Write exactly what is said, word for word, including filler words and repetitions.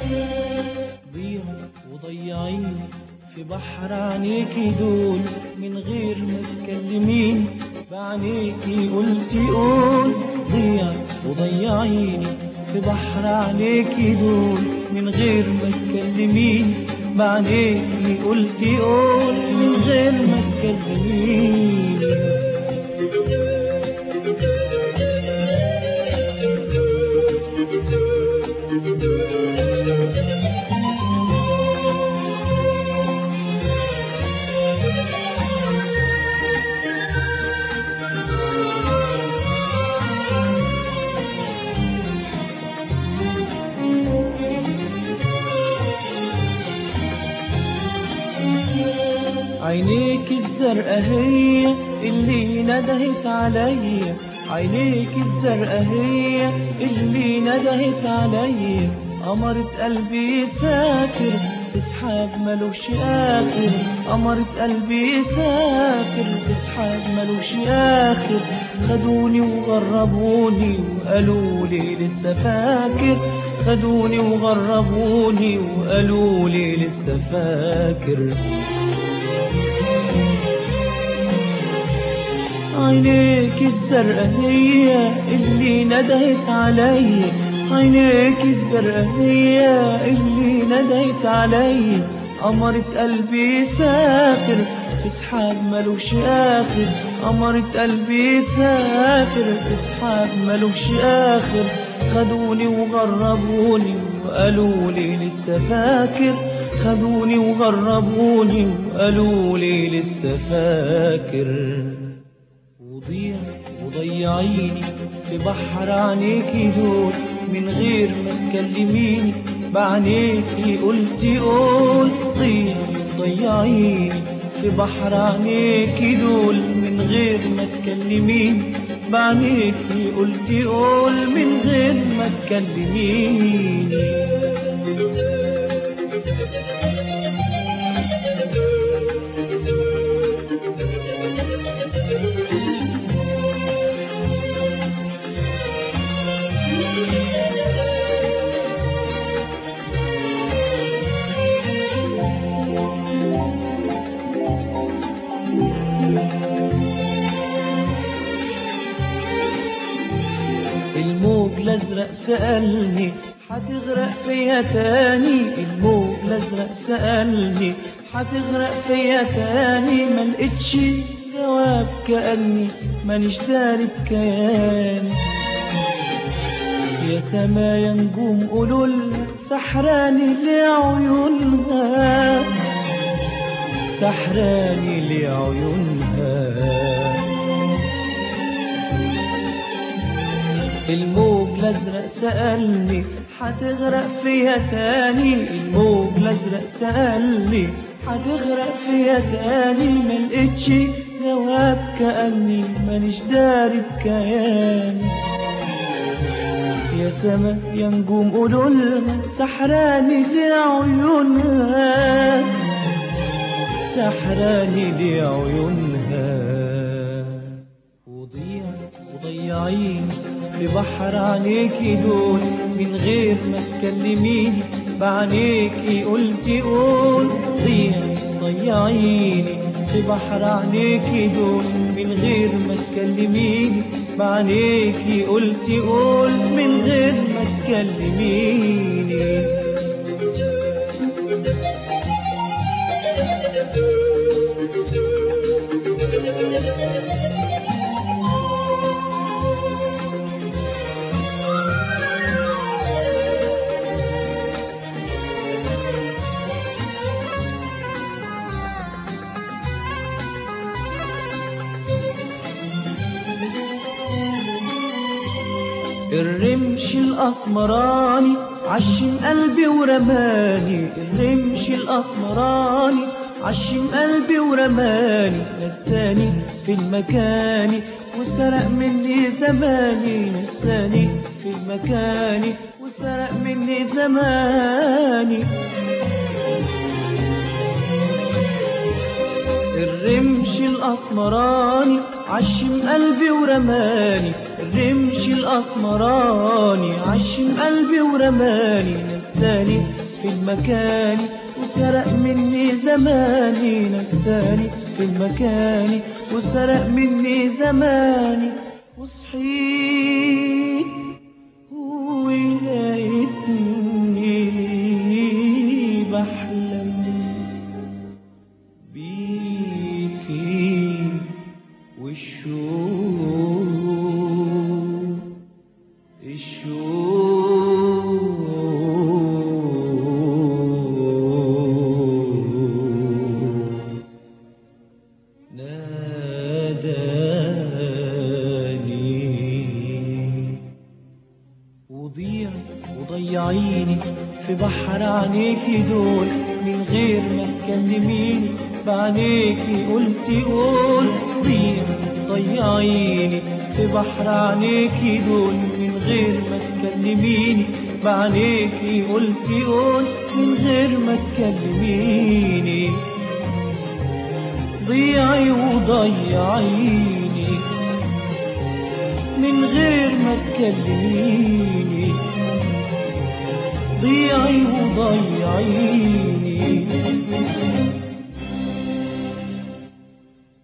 ضيعي وضيعيني في بحر عينيكي دول، من غير ما تكلميني بعينيكي قلتي قول. ضيعي وضيعيني في بحر عينيكي دول، من غير ما تكلميني بعينيكي قلتي قول، من غير ما تكلميني. عينيك الزرقا هي اللي ندهت عليا، عينيك الزرقا هي اللي ندهت عليا. قمرة قلبي يسافر في سحاب ملوش آخر، قمرة قلبي يسافر في سحاب ملوش آخر. خدوني وغربوني وقالوا لي لسه فاكر، خدوني وغربوني وقالوا لي لسه فاكر. عينيك الزرقا هي اللي ندهت عليا، عينيك الزرقا هي اللي ندهت عليا. قمرة قلبي يسافر في سحاب ملوش آخر، قمرة قلبي يسافر في سحاب ملوش آخر. خدوني وغربوني وقالوا لي لسه فاكر، خدوني وغربوني وقالوا لي لسه فاكر. وضيعي وضيعيني في بحر عينيكي دول، من غير ما تكلميني بعينيكي قلتي قول. ضيعي وضيعيني في بحر عينيكي دول، من غير ما تكلميني بعينيكي قلتي قول، من غير ما تكلميني. الموج الازرق سألني هتغرق فيا تاني، الموج الازرق سألني هتغرق فيا تاني. ملقتش جواب كأني مانيش داري بكياني. يا سما يا نجوم قولولها سحراني لعيونها، سحراني لعيونها. الموج الازرق سألني هتغرق فيا تاني، الموج الازرق سألني هتغرق فيا تاني. ملقتش جواب كأني مانيش داري بكياني. يا سما يا نجوم قولولها سحراني لعيونها، سحراني لعيونها. وضيعي وضيعيني في بحر عينيكي دول، من غير ما تكلميني بعينيكي قلتي قول. ضيعي ضيعيني في بحر عينيكي دول، من غير ما تكلميني بعينيكي قلتي قول، من غير ما تكلميني. الرمش الأسمراني عشم قلبي ورماني، الرمش الأسمراني عشم قلبي ورماني. نساني في المكان وسرق مني زماني، نساني في المكان وسرق مني زماني. الرمش الأسمراني عشم قلبي ورماني، الرمش الأسمراني عشم قلبي ورماني، نساني في المكان وسرق مني زماني، نساني في المكان وسرق مني زماني. وصحيت ولقيتني بحلم بيكي والشوق الشوق ناداني. وضيعي وضيعيني في بحر عينيكي دول، من غير ما تكلميني بعينيكي قلتي قول. ضيعي ضيعيني في بحر عينيكي دول، من غير ما تكلميني بعينيكي قلتي قول، من غير ما تكلميني. ضيعي وضيعيني من غير ما تكلميني، ضيعي وضيعيني